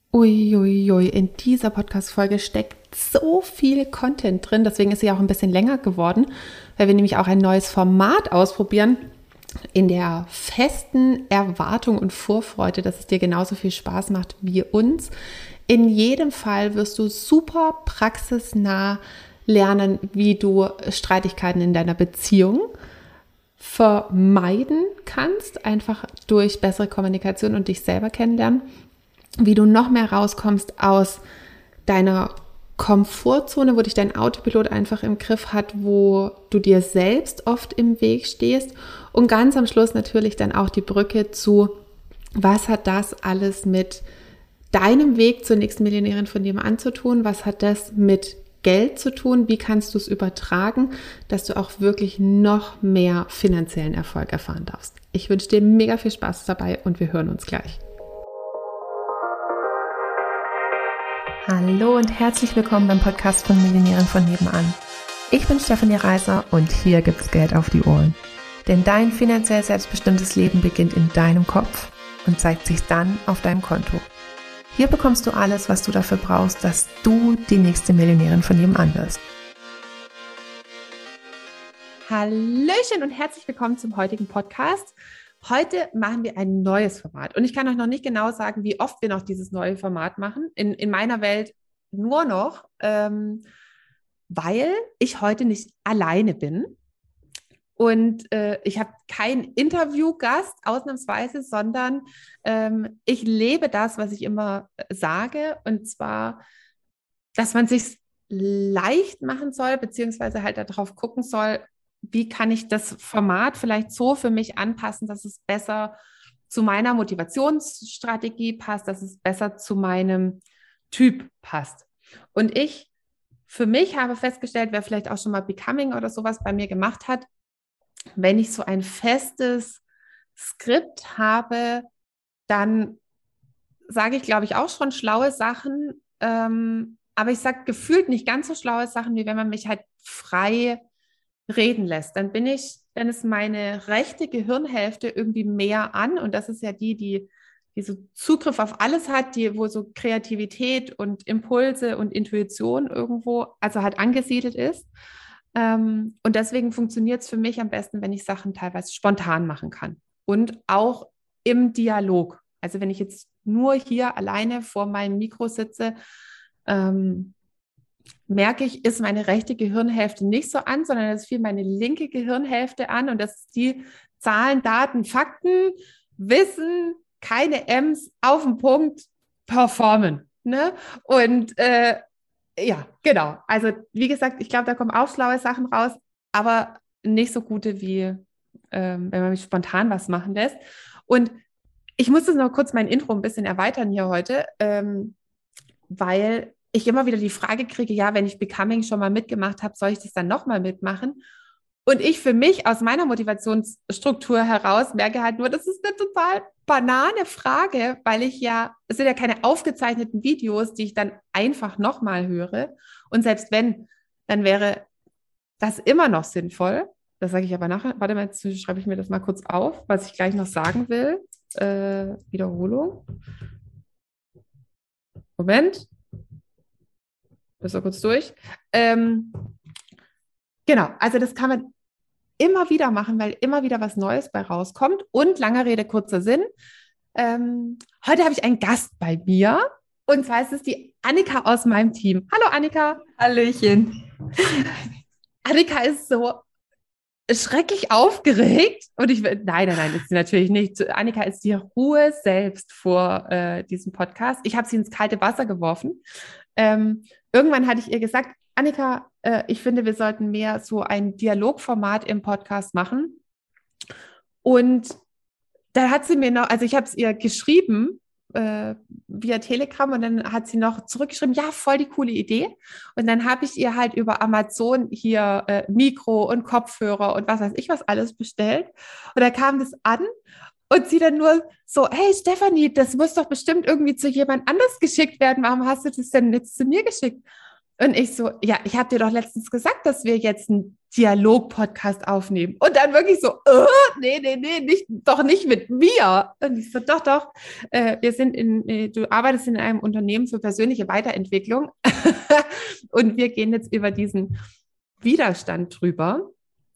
Uiuiui, in dieser Podcast-Folge steckt so viel Content drin, deswegen ist sie auch ein bisschen länger geworden, weil wir nämlich auch ein neues Format ausprobieren, in der festen Erwartung und Vorfreude, dass es dir genauso viel Spaß macht wie uns. In jedem Fall wirst du super praxisnah lernen, wie du Streitigkeiten in deiner Beziehung vermeiden kannst, einfach durch bessere Kommunikation und dich selber kennenlernen, wie du noch mehr rauskommst aus deiner Komfortzone, wo dich dein Autopilot einfach im Griff hat, wo du dir selbst oft im Weg stehst, und ganz am Schluss natürlich dann auch die Brücke zu, was hat das alles mit deinem Weg zur nächsten Millionärin von nebenan zu tun, was hat das mit Geld zu tun, wie kannst du es übertragen, dass du auch wirklich noch mehr finanziellen Erfolg erfahren darfst. Ich wünsche dir mega viel Spaß dabei und wir hören uns gleich. Hallo und herzlich willkommen beim Podcast von Millionären von nebenan. Ich bin Stefanie Reiser und hier gibt's Geld auf die Ohren. Denn dein finanziell selbstbestimmtes Leben beginnt in deinem Kopf und zeigt sich dann auf deinem Konto. Hier bekommst du alles, was du dafür brauchst, dass du die nächste Millionärin von nebenan wirst. Hallöchen und herzlich willkommen zum heutigen Podcast. Heute machen wir ein neues Format und ich kann euch noch nicht genau sagen, wie oft wir noch dieses neue Format machen. In meiner Welt nur noch, weil ich heute nicht alleine bin und ich habe keinen Interviewgast ausnahmsweise, sondern ich lebe das, was ich immer sage, und zwar, dass man sich leicht machen soll, beziehungsweise halt darauf gucken soll, wie kann ich das Format vielleicht so für mich anpassen, dass es besser zu meiner Motivationsstrategie passt, dass es besser zu meinem Typ passt. Und ich für mich habe festgestellt, wer vielleicht auch schon mal Becoming oder sowas bei mir gemacht hat, wenn ich so ein festes Skript habe, dann sage ich, glaube ich, auch schon schlaue Sachen, aber ich sage gefühlt nicht ganz so schlaue Sachen, wie wenn man mich halt frei reden lässt. Dann ist meine rechte Gehirnhälfte irgendwie mehr an, und das ist ja die so Zugriff auf alles hat, wo so Kreativität und Impulse und Intuition irgendwo, also halt angesiedelt ist. Und deswegen funktioniert es für mich am besten, wenn ich Sachen teilweise spontan machen kann und auch im Dialog. Also wenn ich jetzt nur hier alleine vor meinem Mikro sitze, merke ich, ist meine rechte Gehirnhälfte nicht so an, sondern es ist viel meine linke Gehirnhälfte an, und das ist die Zahlen, Daten, Fakten, Wissen, keine M's, auf den Punkt, performen. Ne? Und ja, genau. Also wie gesagt, ich glaube, da kommen auch schlaue Sachen raus, aber nicht so gute wie wenn man mich spontan was machen lässt. Und ich muss das noch kurz mein Intro ein bisschen erweitern hier heute, weil ich immer wieder die Frage kriege, ja, wenn ich Becoming schon mal mitgemacht habe, soll ich das dann nochmal mitmachen? Und ich für mich aus meiner Motivationsstruktur heraus merke halt nur, das ist eine total banane Frage, weil es sind ja keine aufgezeichneten Videos, die ich dann einfach nochmal höre. Und selbst wenn, dann wäre das immer noch sinnvoll. Das sage ich aber nachher. Warte mal, jetzt schreibe ich mir das mal kurz auf, was ich gleich noch sagen will. Wiederholung. Moment. Bist du kurz durch? Genau, also das kann man immer wieder machen, weil immer wieder was Neues bei rauskommt. Und langer Rede, kurzer Sinn. Heute habe ich einen Gast bei mir, und zwar ist es die Annika aus meinem Team. Hallo Annika. Hallöchen. Annika ist so schrecklich aufgeregt, und nein, ist sie natürlich nicht. Annika ist die Ruhe selbst vor diesem Podcast. Ich habe sie ins kalte Wasser geworfen. Irgendwann hatte ich ihr gesagt, Annika, ich finde, wir sollten mehr so ein Dialogformat im Podcast machen. Und da hat sie mir noch, also ich habe es ihr geschrieben via Telegram, und dann hat sie noch zurückgeschrieben, ja, voll die coole Idee. Und dann habe ich ihr halt über Amazon hier Mikro und Kopfhörer und was weiß ich was alles bestellt. Und da kam das an. Und sie dann nur so, hey Stefanie, das muss doch bestimmt irgendwie zu jemand anders geschickt werden. Warum hast du das denn jetzt zu mir geschickt? Und ich so, ja, ich habe dir doch letztens gesagt, dass wir jetzt ein Dialog-Podcast aufnehmen. Und dann wirklich so, nee, doch nicht mit mir. Und ich so, doch, du arbeitest in einem Unternehmen für persönliche Weiterentwicklung und wir gehen jetzt über diesen Widerstand drüber,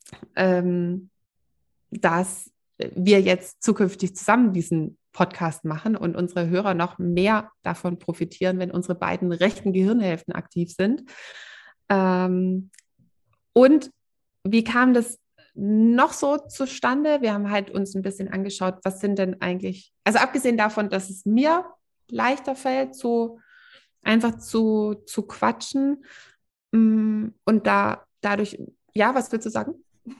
dass wir jetzt zukünftig zusammen diesen Podcast machen und unsere Hörer noch mehr davon profitieren, wenn unsere beiden rechten Gehirnhälften aktiv sind. Und wie kam das noch so zustande? Wir haben halt uns ein bisschen angeschaut, was sind denn eigentlich, also abgesehen davon, dass es mir leichter fällt, einfach zu quatschen und dadurch, ja, was willst du sagen?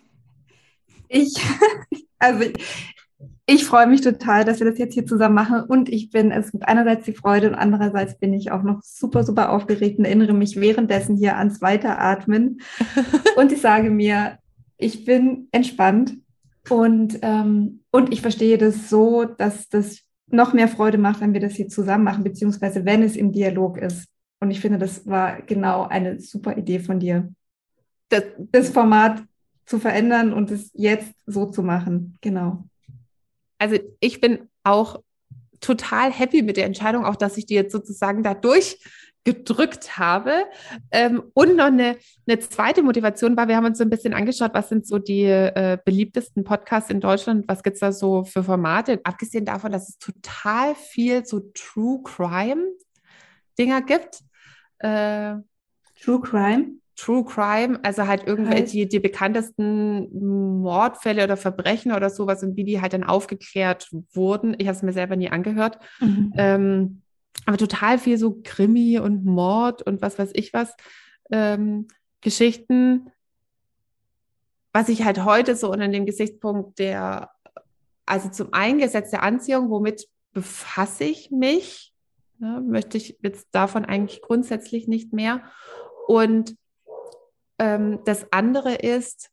Also ich freue mich total, dass wir das jetzt hier zusammen machen und es gibt einerseits die Freude und andererseits bin ich auch noch super, super aufgeregt und erinnere mich währenddessen hier ans Weiteratmen und ich sage mir, ich bin entspannt und ich verstehe das so, dass das noch mehr Freude macht, wenn wir das hier zusammen machen, beziehungsweise wenn es im Dialog ist. Und ich finde, das war genau eine super Idee von dir, das Format zu verändern und es jetzt so zu machen. Genau. Also ich bin auch total happy mit der Entscheidung, auch dass ich die jetzt sozusagen da durchgedrückt habe. Und noch eine zweite Motivation war, wir haben uns so ein bisschen angeschaut, was sind so die beliebtesten Podcasts in Deutschland, was gibt es da so für Formate, abgesehen davon, dass es total viel so True Crime Dinger gibt. True Crime? True Crime, also halt irgendwelche die bekanntesten Mordfälle oder Verbrechen oder sowas und wie die halt dann aufgeklärt wurden. Ich habe es mir selber nie angehört. Aber total viel so Krimi und Mord und was weiß ich was. Geschichten, was ich halt heute so unter dem Gesichtspunkt also zum einen Gesetz der Anziehung, womit befasse ich mich? Ne, möchte ich jetzt davon eigentlich grundsätzlich nicht mehr. Und das andere ist,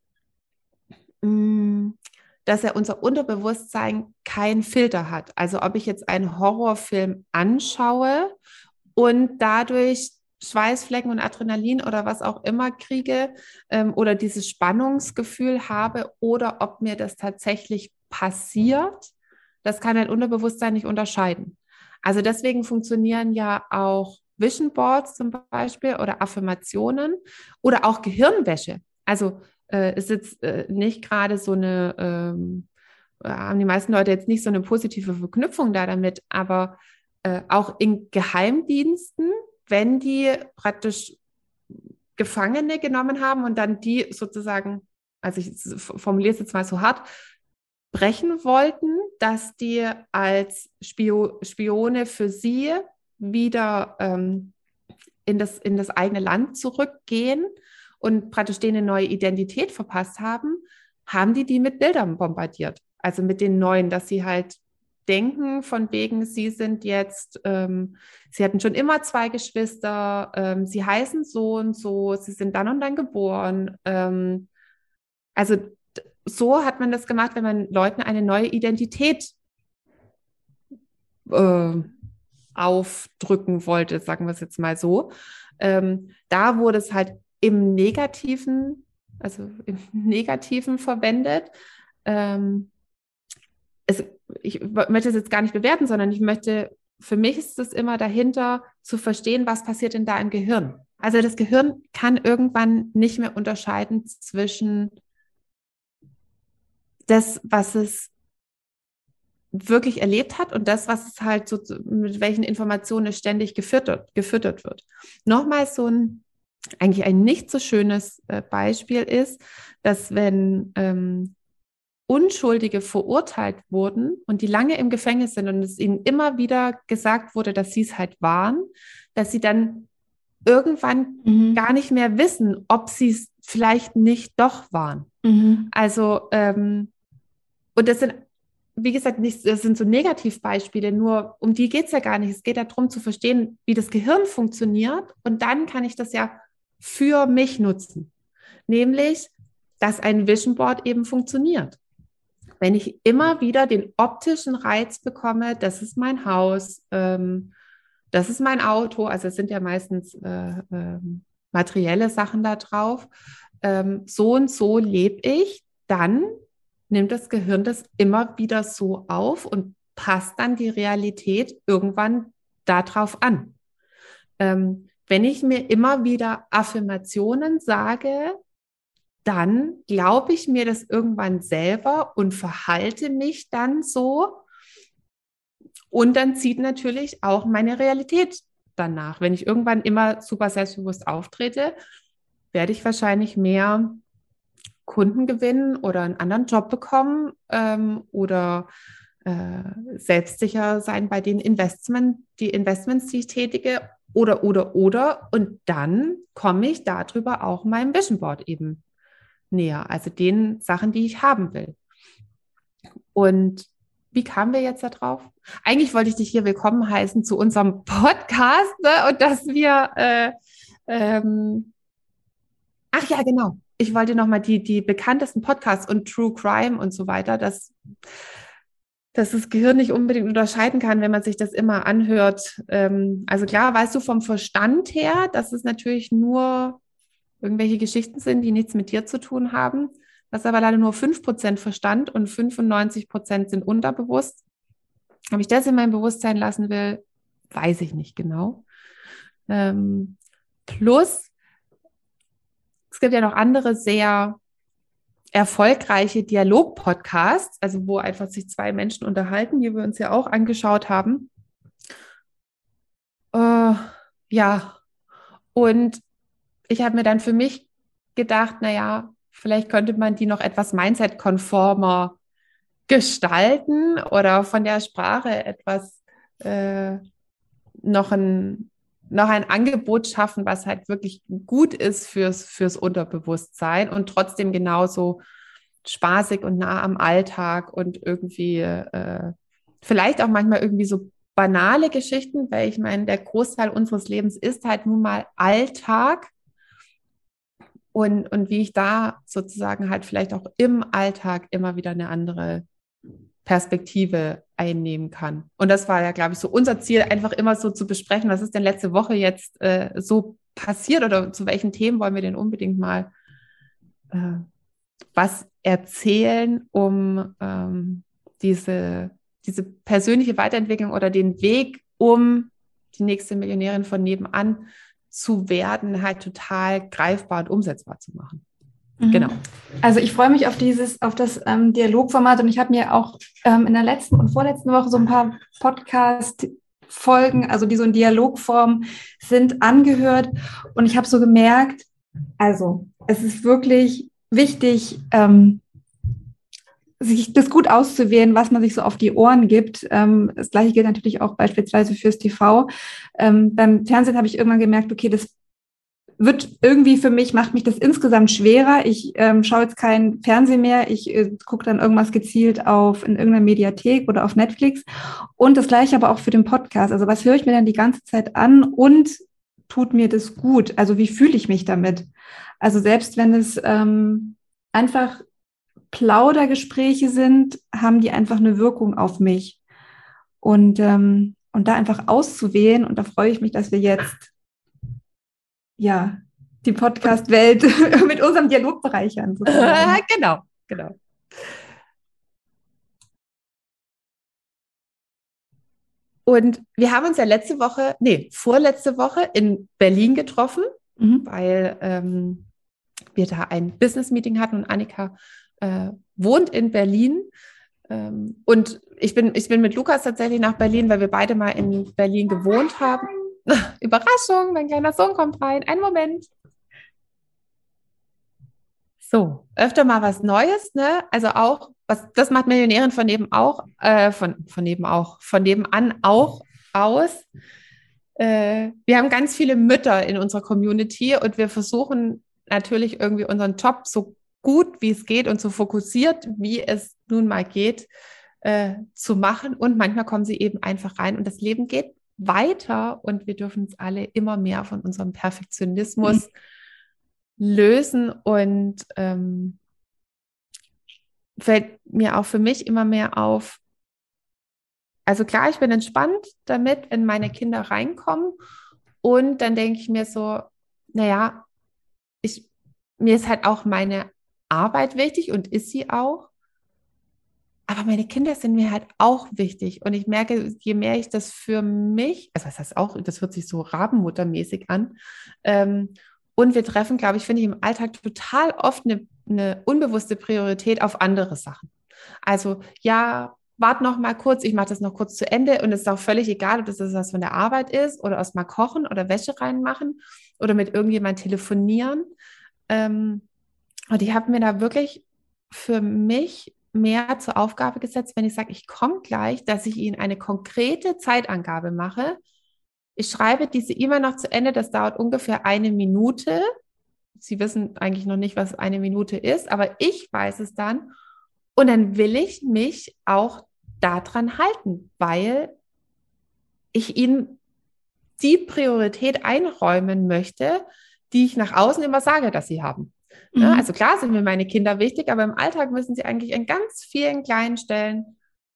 dass unser Unterbewusstsein keinen Filter hat. Also ob ich jetzt einen Horrorfilm anschaue und dadurch Schweißflecken und Adrenalin oder was auch immer kriege oder dieses Spannungsgefühl habe oder ob mir das tatsächlich passiert, das kann ein Unterbewusstsein nicht unterscheiden. Also deswegen funktionieren ja auch Vision Boards zum Beispiel oder Affirmationen oder auch Gehirnwäsche. Also ist jetzt nicht gerade so haben die meisten Leute jetzt nicht so eine positive Verknüpfung da damit, aber auch in Geheimdiensten, wenn die praktisch Gefangene genommen haben und dann die sozusagen, also ich formuliere es jetzt mal so hart, brechen wollten, dass die als Spione für sie wieder in das eigene Land zurückgehen und praktisch denen eine neue Identität verpasst haben die mit Bildern bombardiert. Also mit den neuen, dass sie halt denken, von wegen, sie sind jetzt, sie hatten schon immer 2 Geschwister, sie heißen so und so, sie sind dann und dann geboren. Also so hat man das gemacht, wenn man Leuten eine neue Identität aufdrücken wollte, sagen wir es jetzt mal so. Da wurde es halt im Negativen verwendet. Ich möchte es jetzt gar nicht bewerten, sondern für mich ist es immer dahinter zu verstehen, was passiert denn da im Gehirn. Also das Gehirn kann irgendwann nicht mehr unterscheiden zwischen das, was es wirklich erlebt hat und das, was es halt so, mit welchen Informationen es ständig gefüttert wird. Nochmal eigentlich ein nicht so schönes Beispiel ist, dass wenn Unschuldige verurteilt wurden und die lange im Gefängnis sind und es ihnen immer wieder gesagt wurde, dass sie es halt waren, dass sie dann irgendwann gar nicht mehr wissen, ob sie es vielleicht nicht doch waren. Also, und das sind, wie gesagt, das sind so Negativbeispiele, nur um die geht es ja gar nicht. Es geht darum zu verstehen, wie das Gehirn funktioniert und dann kann ich das ja für mich nutzen. Nämlich, dass ein Vision Board eben funktioniert. Wenn ich immer wieder den optischen Reiz bekomme, das ist mein Haus, das ist mein Auto, also es sind ja meistens materielle Sachen da drauf, so und so lebe ich, dann nimmt das Gehirn das immer wieder so auf und passt dann die Realität irgendwann darauf an. Wenn ich mir immer wieder Affirmationen sage, dann glaube ich mir das irgendwann selber und verhalte mich dann so. Und dann zieht natürlich auch meine Realität danach. Wenn ich irgendwann immer super selbstbewusst auftrete, werde ich wahrscheinlich mehr Kunden gewinnen oder einen anderen Job bekommen oder selbstsicher sein bei den Investments, die ich tätige oder. Und dann komme ich darüber auch meinem Vision Board eben näher, also den Sachen, die ich haben will. Und wie kamen wir jetzt da drauf? Eigentlich wollte ich dich hier willkommen heißen zu unserem Podcast, ne? Und dass wir, ach ja, genau. Ich wollte nochmal die bekanntesten Podcasts und True Crime und so weiter, dass das Gehirn nicht unbedingt unterscheiden kann, wenn man sich das immer anhört. Also klar, weißt du vom Verstand her, dass es natürlich nur irgendwelche Geschichten sind, die nichts mit dir zu tun haben. Das ist aber leider nur 5% Verstand und 95% sind unterbewusst. Ob ich das in mein Bewusstsein lassen will, weiß ich nicht genau. Plus, es gibt ja noch andere sehr erfolgreiche Dialog-Podcasts, also wo einfach sich zwei Menschen unterhalten, die wir uns ja auch angeschaut haben. Ja, und ich habe mir dann für mich gedacht, naja, vielleicht könnte man die noch etwas Mindset-konformer gestalten oder von der Sprache etwas noch ein Angebot schaffen, was halt wirklich gut ist fürs Unterbewusstsein und trotzdem genauso spaßig und nah am Alltag und irgendwie vielleicht auch manchmal irgendwie so banale Geschichten, weil ich meine, der Großteil unseres Lebens ist halt nun mal Alltag. Und wie ich da sozusagen halt vielleicht auch im Alltag immer wieder eine andere Perspektive einnehmen kann. Und das war ja, glaube ich, so unser Ziel, einfach immer so zu besprechen, was ist denn letzte Woche jetzt so passiert oder zu welchen Themen wollen wir denn unbedingt mal was erzählen, um diese persönliche Weiterentwicklung oder den Weg, um die nächste Millionärin von nebenan zu werden, halt total greifbar und umsetzbar zu machen. Mhm. Genau. Also ich freue mich auf das Dialogformat und ich habe mir auch in der letzten und vorletzten Woche so ein paar Podcast-Folgen, also die so in Dialogform sind, angehört und ich habe so gemerkt, also es ist wirklich wichtig, sich das gut auszuwählen, was man sich so auf die Ohren gibt. Das Gleiche gilt natürlich auch beispielsweise fürs TV. Beim Fernsehen habe ich irgendwann gemerkt, okay, das wird irgendwie für mich, macht mich das insgesamt schwerer. Ich schaue jetzt kein Fernsehen mehr. Ich gucke dann irgendwas gezielt in irgendeiner Mediathek oder auf Netflix. Und das Gleiche aber auch für den Podcast. Also was höre ich mir dann die ganze Zeit an und tut mir das gut? Also wie fühle ich mich damit? Also selbst wenn es einfach Plaudergespräche sind, haben die einfach eine Wirkung auf mich. Und da einfach auszuwählen, und da freue ich mich, dass wir jetzt die Podcast-Welt mit unserem Dialog bereichern. Genau. Und wir haben uns ja vorletzte Woche in Berlin getroffen, weil wir da ein Business-Meeting hatten und Annika wohnt in Berlin. Und ich bin mit Lukas tatsächlich nach Berlin, weil wir beide mal in Berlin gewohnt haben. Überraschung, mein kleiner Sohn kommt rein. Einen Moment. So, öfter mal was Neues, ne? Also auch, das macht Millionärin von nebenan auch aus. Wir haben ganz viele Mütter in unserer Community und wir versuchen natürlich irgendwie unseren Job so gut wie es geht und so fokussiert, wie es nun mal geht, zu machen. Und manchmal kommen sie eben einfach rein und das Leben geht weiter und wir dürfen uns alle immer mehr von unserem Perfektionismus lösen und fällt mir auch für mich immer mehr auf. Also klar, ich bin entspannt damit, wenn meine Kinder reinkommen und dann denke ich mir so, naja, ich mir ist halt auch meine Arbeit wichtig und ist sie auch. Aber meine Kinder sind mir halt auch wichtig. Und ich merke, je mehr ich das für mich, also das heißt auch, das hört sich so rabenmuttermäßig an. Und wir treffen, glaube ich, finde ich im Alltag total oft eine unbewusste Priorität auf andere Sachen. Also ja, warte noch mal kurz, ich mache das noch kurz zu Ende und es ist auch völlig egal, ob das was von der Arbeit ist oder erst mal kochen oder Wäsche reinmachen oder mit irgendjemand telefonieren. Und ich habe mir da wirklich für mich mehr zur Aufgabe gesetzt, wenn ich sage, ich komme gleich, dass ich Ihnen eine konkrete Zeitangabe mache. Ich schreibe diese E-Mail noch zu Ende, das dauert ungefähr 1 Minute. Sie wissen eigentlich noch nicht, was 1 Minute ist, aber ich weiß es dann. Und dann will ich mich auch daran halten, weil ich Ihnen die Priorität einräumen möchte, die ich nach außen immer sage, dass sie haben. Ja, also klar sind mir meine Kinder wichtig, aber im Alltag müssen sie eigentlich an ganz vielen kleinen Stellen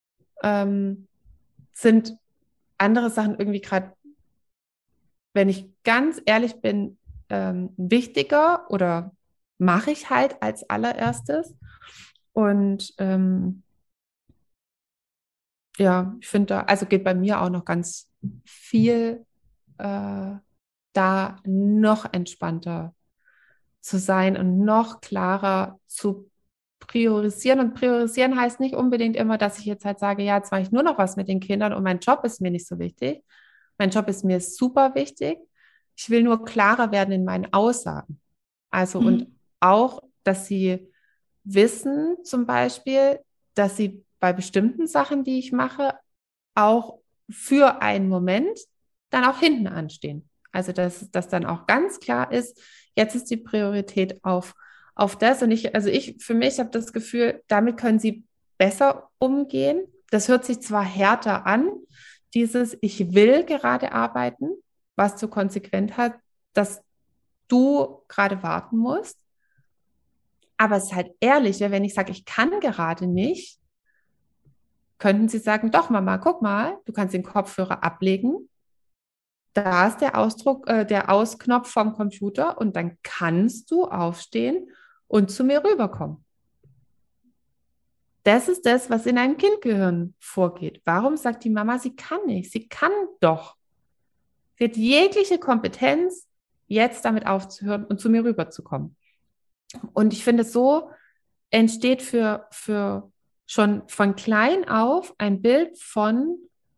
sind andere Sachen irgendwie gerade, wenn ich ganz ehrlich bin, wichtiger oder mache ich halt als allererstes. Und ja, ich finde da, also geht bei mir auch noch ganz viel da noch entspannter zu sein und noch klarer zu priorisieren. Und priorisieren heißt nicht unbedingt immer, dass ich jetzt halt sage, ja, jetzt mache ich nur noch was mit den Kindern und mein Job ist mir nicht so wichtig. Mein Job ist mir super wichtig. Ich will nur klarer werden in meinen Aussagen. Also und auch, dass sie wissen zum Beispiel, dass sie bei bestimmten Sachen, die ich mache, auch für einen Moment dann auch hinten anstehen. Also dass das dann auch ganz klar ist, jetzt ist die Priorität auf das. Und für mich habe das Gefühl, damit können sie besser umgehen. Das hört sich zwar härter an, dieses ich will gerade arbeiten, was zur Konsequenz hat, dass du gerade warten musst. Aber es ist halt ehrlich, wenn ich sage, ich kann gerade nicht, könnten sie sagen, doch Mama, guck mal, du kannst den Kopfhörer ablegen. Da ist der Ausknopf vom Computer und dann kannst du aufstehen und zu mir rüberkommen. Das ist das, was in einem Kindgehirn vorgeht. Warum sagt die Mama, sie kann nicht? Sie kann doch. Sie hat jegliche Kompetenz, jetzt damit aufzuhören und zu mir rüberzukommen. Und ich finde, so entsteht für schon von klein auf ein Bild von,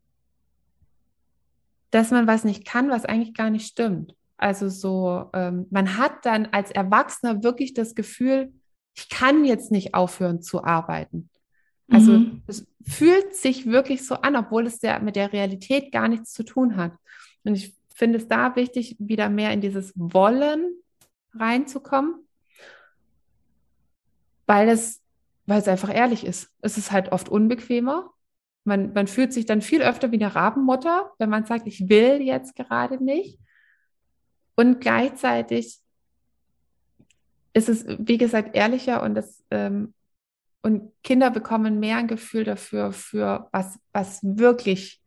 dass man was nicht kann, was eigentlich gar nicht stimmt. Also so, man hat dann als Erwachsener wirklich das Gefühl, ich kann jetzt nicht aufhören zu arbeiten. Also es fühlt sich wirklich so an, obwohl es mit der Realität gar nichts zu tun hat. Und ich finde es da wichtig, wieder mehr in dieses Wollen reinzukommen, weil es einfach ehrlich ist. Es ist halt oft unbequemer. Man fühlt sich dann viel öfter wie eine Rabenmutter, wenn man sagt, ich will jetzt gerade nicht. Und gleichzeitig ist es, wie gesagt, ehrlicher und Kinder bekommen mehr ein Gefühl dafür, für was wirklich,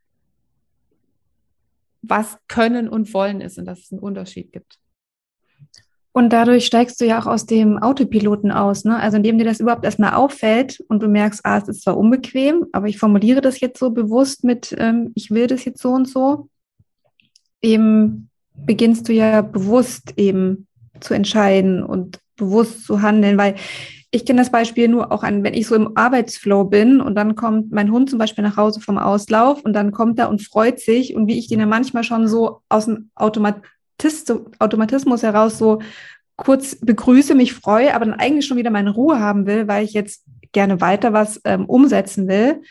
was können und wollen ist und dass es einen Unterschied gibt. Und dadurch steigst du ja auch aus dem Autopiloten aus, ne? Also indem dir das überhaupt erstmal auffällt und du merkst, es ist zwar unbequem, aber ich formuliere das jetzt so bewusst mit, ich will das jetzt so und so, eben beginnst du ja bewusst eben zu entscheiden und bewusst zu handeln, weil ich kenne das Beispiel nur auch an, wenn ich so im Arbeitsflow bin und dann kommt mein Hund zum Beispiel nach Hause vom Auslauf und dann kommt er und freut sich und wie ich den ja manchmal schon so aus dem Automatismus heraus so kurz begrüße, mich freue, aber dann eigentlich schon wieder meine Ruhe haben will, weil ich jetzt gerne weiter was umsetzen will.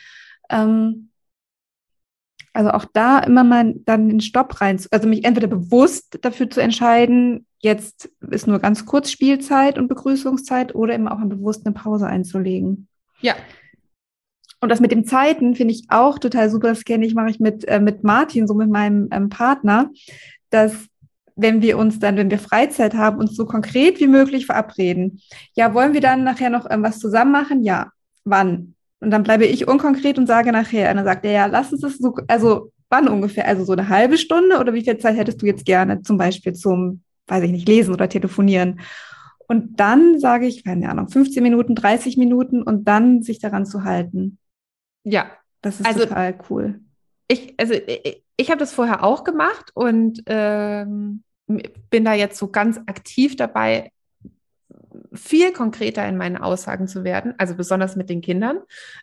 Also auch da immer mal dann den Stopp rein, also mich entweder bewusst dafür zu entscheiden, jetzt ist nur ganz kurz Spielzeit und Begrüßungszeit oder eben auch bewusst eine Pause einzulegen. Ja. Und das mit den Zeiten finde ich auch total super. Das mache ich mit Martin, so mit meinem Partner, dass wenn wir Freizeit haben, uns so konkret wie möglich verabreden. Ja, wollen wir dann nachher noch was zusammen machen? Ja. Wann? Und dann bleibe ich unkonkret und sage nachher. Und dann sagt er, ja, lass uns das so, also wann ungefähr? Also so eine halbe Stunde oder wie viel Zeit hättest du jetzt gerne zum Beispiel zum, weiß ich nicht, lesen oder telefonieren? Und dann sage ich, keine Ahnung, 15 Minuten, 30 Minuten und dann sich daran zu halten. Ja, Das ist also total cool. ich habe das vorher auch gemacht und bin da jetzt so ganz aktiv dabei, viel konkreter in meinen Aussagen zu werden, also besonders mit den Kindern.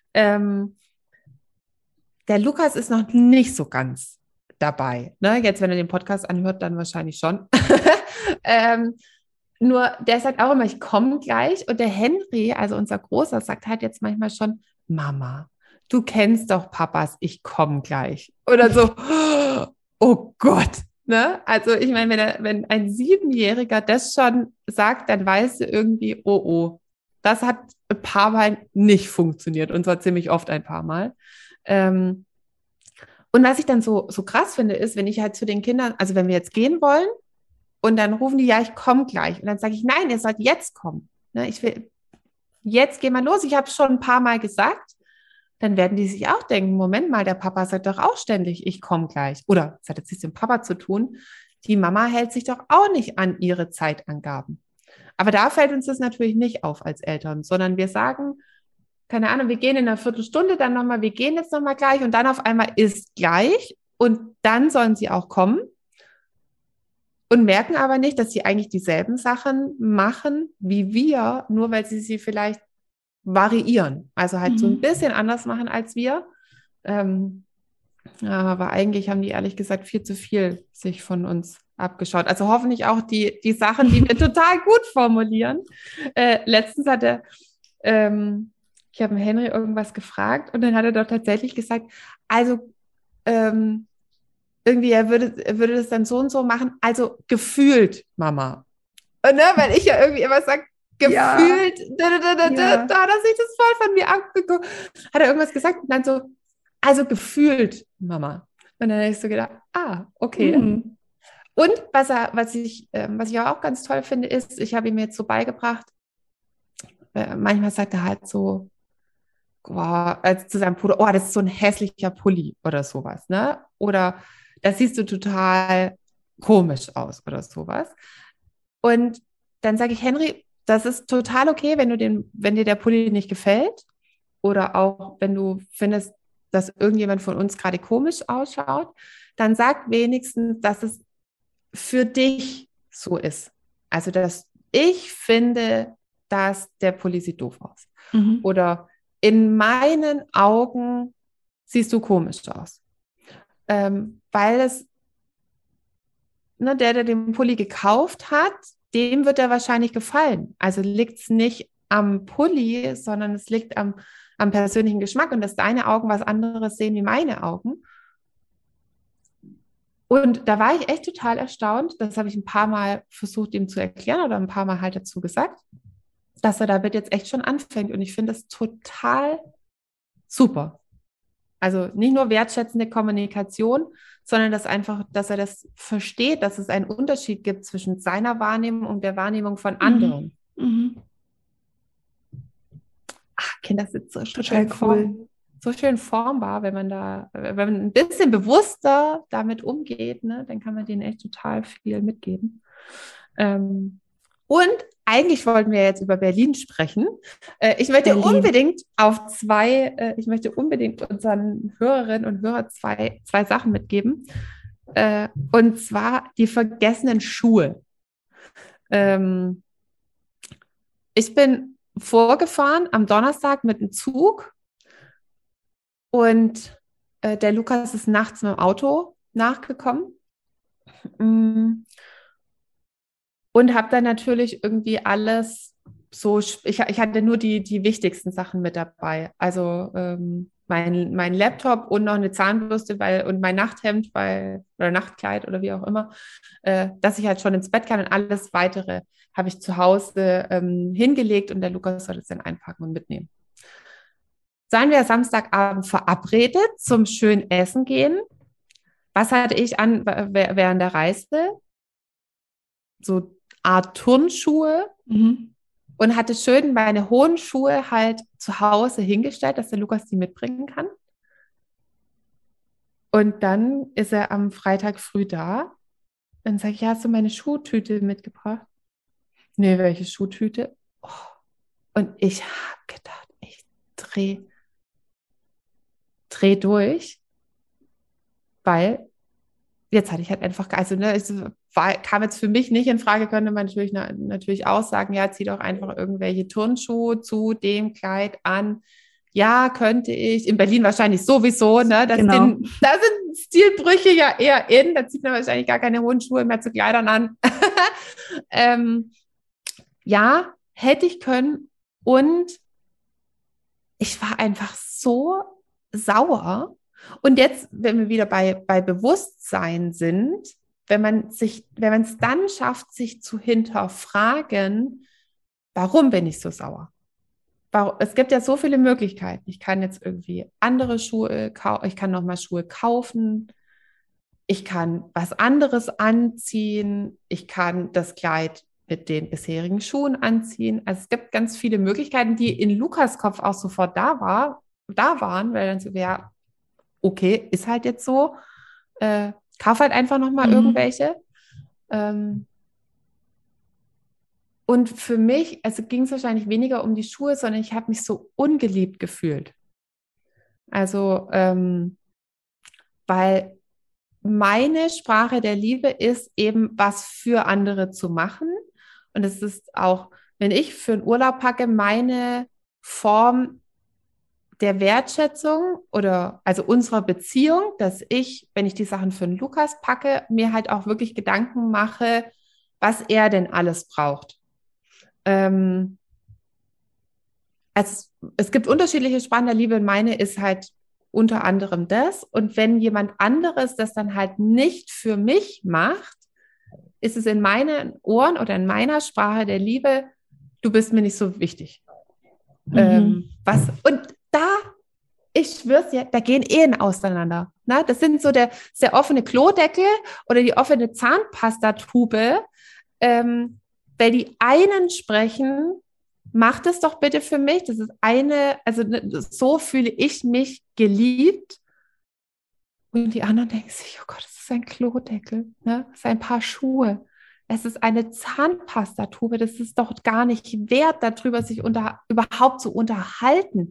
Der Lukas ist noch nicht so ganz dabei. Ne? Jetzt, wenn er den Podcast anhört, dann wahrscheinlich schon. Nur der sagt auch immer, ich komme gleich. Und der Henry, also unser Großer, sagt halt jetzt manchmal schon, Mama, du kennst doch Papas, ich komme gleich. Oder so, oh Gott. Ne? Also ich meine, wenn ein Siebenjähriger das schon sagt, dann weißt du irgendwie, oh oh, das hat ein paar Mal nicht funktioniert und zwar ziemlich oft ein paar Mal. Und was ich dann so krass finde, ist, wenn ich halt zu den Kindern, also wenn wir jetzt gehen wollen und dann rufen die, ja, ich komme gleich. Und dann sage ich, nein, ihr sollt jetzt kommen. Ne, ich will, jetzt gehen wir los. Ich habe es schon ein paar Mal gesagt. Dann werden die sich auch denken, Moment mal, der Papa sagt doch auch ständig, ich komme gleich. Oder es hat jetzt nichts mit dem Papa zu tun. Die Mama hält sich doch auch nicht an ihre Zeitangaben. Aber da fällt uns das natürlich nicht auf als Eltern, sondern wir sagen, keine Ahnung, wir gehen in einer Viertelstunde, dann nochmal, wir gehen jetzt nochmal gleich und dann auf einmal ist gleich und dann sollen sie auch kommen und merken aber nicht, dass sie eigentlich dieselben Sachen machen wie wir, nur weil sie vielleicht variieren. Also halt so ein bisschen anders machen als wir. Ja, aber eigentlich haben die ehrlich gesagt viel zu viel sich von uns abgeschaut. Also hoffentlich auch die Sachen, die wir total gut formulieren. Letztens hatte ich habe Henry irgendwas gefragt und dann hat er doch tatsächlich gesagt, also irgendwie, er würde das dann so und so machen, also gefühlt, Mama. Und, ne, weil ich ja irgendwie immer sage, gefühlt, Ja. da hat er sich das voll von mir abgeguckt. Hat er irgendwas gesagt und dann so, also gefühlt, Mama. Und dann habe ich so gedacht, okay. Und was ich auch ganz toll finde, ist, ich habe ihm jetzt so beigebracht, manchmal sagt er halt so, zu seinem Bruder, das ist so ein hässlicher Pulli oder sowas, ne? Oder das siehst du total komisch aus oder sowas. Und dann sage ich, Henry, das ist total okay, wenn dir der Pulli nicht gefällt oder auch wenn du findest, dass irgendjemand von uns gerade komisch ausschaut, dann sag wenigstens, dass es für dich so ist. Also, dass ich finde, dass der Pulli sieht doof aus. Oder in meinen Augen siehst du komisch aus. Weil der den Pulli gekauft hat, dem wird er wahrscheinlich gefallen. Also liegt es nicht am Pulli, sondern es liegt am persönlichen Geschmack und dass deine Augen was anderes sehen wie meine Augen. Und da war ich echt total erstaunt. Das habe ich ein paar Mal versucht, ihm zu erklären oder ein paar Mal halt dazu gesagt, dass er damit jetzt echt schon anfängt. Und ich finde das total super. Also nicht nur wertschätzende Kommunikation, sondern dass er das versteht, dass es einen Unterschied gibt zwischen seiner Wahrnehmung und der Wahrnehmung von anderen. Kinder sind so total cool. So schön formbar, wenn man ein bisschen bewusster damit umgeht, ne, dann kann man denen echt total viel mitgeben. Und eigentlich wollten wir jetzt über Berlin sprechen. Ich möchte unbedingt unseren Hörerinnen und Hörern zwei Sachen mitgeben. Und zwar die vergessenen Schuhe. Ich bin vorgefahren am Donnerstag mit dem Zug und der Lukas ist nachts mit dem Auto nachgekommen. Und habe dann natürlich irgendwie alles so, ich hatte nur die wichtigsten Sachen mit dabei. Also mein Laptop und noch eine Zahnbürste und mein Nachthemd oder Nachtkleid oder wie auch immer, dass ich halt schon ins Bett kann und alles Weitere habe ich zu Hause hingelegt und der Lukas soll es dann einpacken und mitnehmen. Seien wir Samstagabend verabredet zum schönen Essen gehen. Was hatte ich an während der Reise? So Art Turnschuhe und hatte schön meine hohen Schuhe halt zu Hause hingestellt, dass der Lukas die mitbringen kann. Und dann ist er am Freitag früh da. Dann sage ich, hast du meine Schuhtüte mitgebracht? nee, welche Schuhtüte? Oh. Und ich habe gedacht, ich dreh durch, weil jetzt hatte ich halt einfach, also ne, kam jetzt für mich nicht in Frage, könnte man natürlich auch sagen, ja, zieh doch einfach irgendwelche Turnschuhe zu dem Kleid an. Ja, könnte ich. In Berlin wahrscheinlich sowieso, ne? Genau. Da sind Stilbrüche ja eher in. Da zieht man wahrscheinlich gar keine hohen Schuhe mehr zu Kleidern an. Ja, hätte ich können. Und ich war einfach so sauer. Und jetzt, wenn wir wieder bei Bewusstsein sind, wenn man es dann schafft, sich zu hinterfragen, warum bin ich so sauer? Es gibt ja so viele Möglichkeiten. Ich kann jetzt irgendwie andere Schuhe kaufen, ich kann nochmal Schuhe kaufen, ich kann was anderes anziehen, ich kann das Kleid mit den bisherigen Schuhen anziehen. Also es gibt ganz viele Möglichkeiten, die in Lukas Kopf auch sofort da waren, weil dann so wäre, okay, ist halt jetzt so, kauf halt einfach nochmal irgendwelche. Und für mich, also ging es wahrscheinlich weniger um die Schuhe, sondern ich habe mich so ungeliebt gefühlt. Also, weil meine Sprache der Liebe ist eben, was für andere zu machen. Und es ist auch, wenn ich für einen Urlaub packe, meine Form der Wertschätzung oder also unserer Beziehung, dass ich, wenn ich die Sachen für den Lukas packe, mir halt auch wirklich Gedanken mache, was er denn alles braucht. Also es gibt unterschiedliche Sprachen der Liebe. Meine ist halt unter anderem das. Und wenn jemand anderes das dann halt nicht für mich macht, ist es in meinen Ohren oder in meiner Sprache der Liebe, du bist mir nicht so wichtig. Und da, ich schwör's dir, da gehen Ehen auseinander. Ne? Das sind so der offene Klodeckel oder die offene Zahnpastatube, weil die einen sprechen, mach das doch bitte für mich. Das ist also so fühle ich mich geliebt. Und die anderen denken sich, oh Gott, das ist ein Klodeckel, ne? Das ist ein Paar Schuhe. Es ist eine Zahnpastatube. Das ist doch gar nicht wert, darüber sich überhaupt zu unterhalten.